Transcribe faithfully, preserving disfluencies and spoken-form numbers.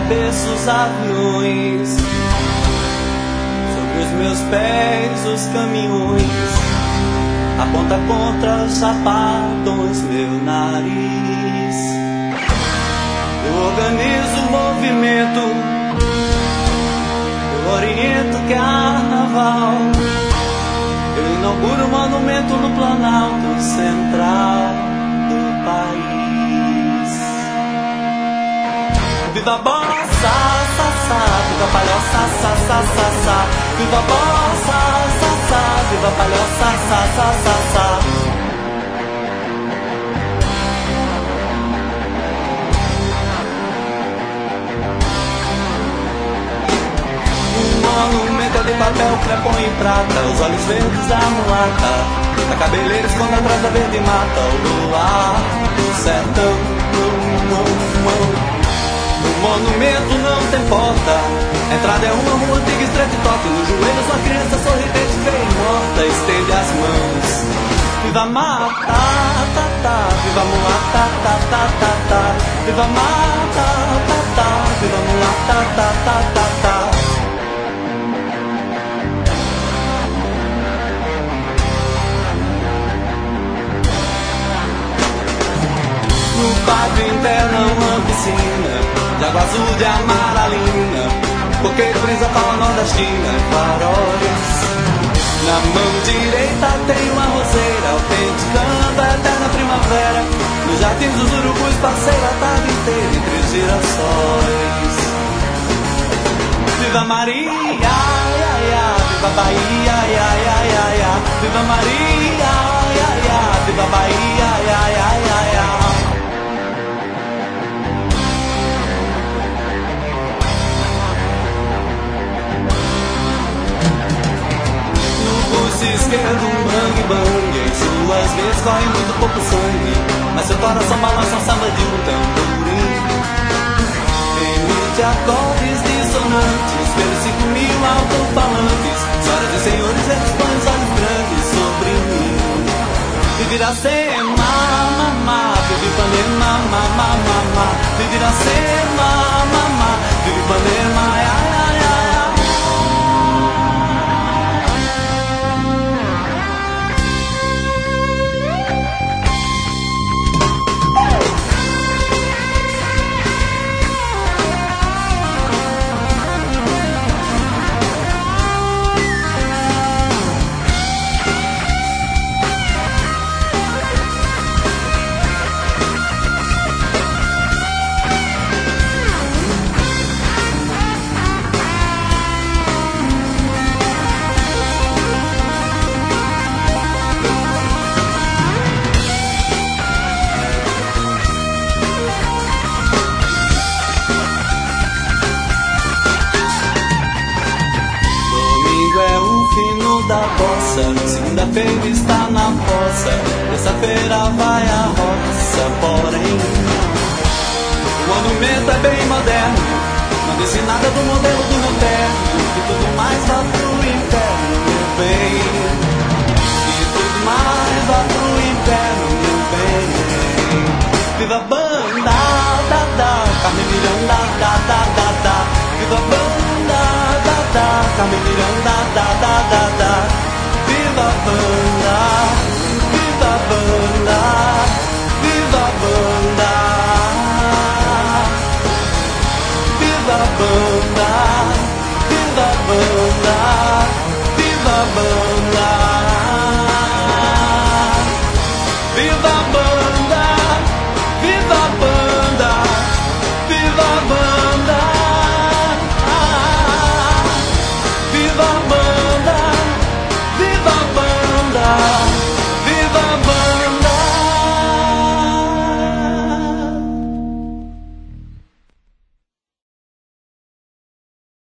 cabeça os aviões, sobre os meus pés os caminhões, aponta contra os sapatos meu nariz. Eu organizo o movimento, eu oriento o carnaval, eu inauguro um monumento no Planalto Central do país. Viva a bossa, sa, sa, viva a palhoça, sa, sa, sa, sa. Viva a bossa, sa, sa, viva a palhoça, sa, sa, sa, sa. Um monumento de papel, crepom e prata, os olhos verdes da mulata, a cabeleira esconde atrás da verde mata, o luar do sertão. O monumento não tem porta, a entrada é uma rua antiga, estreita e torta. No joelho sua criança sorridente veio morta, estende as mãos. Viva a mata, ta, ta, viva a mulata, ta, ta, ta, ta. Viva a mata, ta, ta, viva a mulata, ta, ta, ta, ta. No pátio interno uma piscina de água azul de amaralina, coqueiro brisa fala nordestina, faróis. Na mão direita tem uma roseira, autenticando a eterna primavera. Nos jardins dos urubus passeio a tarde inteira entre os girassóis. Viva Maria, ia, ia, viva Bahia, ia, ia, ia, ia. Viva Maria, ia, ia, viva Bahia, ia, ia, ia, ia. Esquerdo, um bang bang, em suas veias corre muito pouco sangue, mas seu coração balança um samba de um tamborim. Emite acordes dissonantes pelos cinco mil alto-falantes, senhoras e senhores, eles põem os olhos grandes sobre mim. Vive Iracema, mamá, vive Ipanema, mamá, mamá. Vive Iracema, mamá, vive Ipanema, ai, ai, ai. Da bossa, segunda-feira está na poça, terça-feira vai a roça, porém o monumento é bem moderno, não disse nada do modelo do meu terno, e tudo mais vá pro inferno, meu bem, e tudo mais vá pro inferno, meu bem. Viva a banda, da, da, Carmen Miranda, da, da, da, da. Viva a banda, da, da, Carmen Miranda, da, da, da, da. Viva a banda.